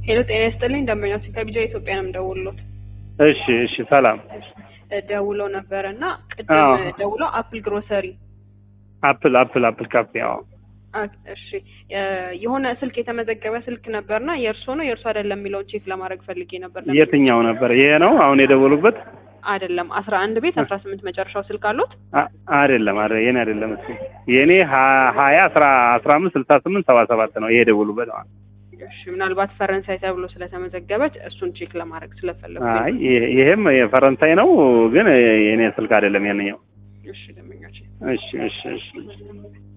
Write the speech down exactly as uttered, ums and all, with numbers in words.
ሄሎ ጤና ይስጥልኝ ደንበኛችን ከቢጃ ኢትዮጵያ ነው ደውሎት። እሺ እሺ ሰላም ደውሎ ነበርና ቅድም ደውሎ አፕል ግሮሰሪ አፕል አፕል አፕል ካፌ አዎ እሺ የሆነ ስልክ የተመዘገበ ስልክ ነበርና የርሶ ነው የርሶ አይደለም የሚለውን ቼክ ለማድረግ ፈልጌ ነበር። የትኛው ነበር? ይሄ ነው አሁን የደወሉበት? አይደለም አስራ አንድ ቤት አስራ ስምንት መጨረሻው ስልክ አሉት? አይደለም አይደለም የኔ አይደለም እሱ የኔ ሀያ አስራ አምስት ስልሳ ስምንት ሰባ ሰባት ነው ይሄ የደወሉበት ማለት። እሺ ምናልባት ፈረንሳይ ተብሎ ስለተመዘገበች እሱን ቼክ ለማድረግ ስለፈለኩ። አይ ይሄም የፈረንሳይ ነው ግን የኔ ስልክ አይደለም ያንኛው። እሺ ደምኛችን እሺ እሺ እሺ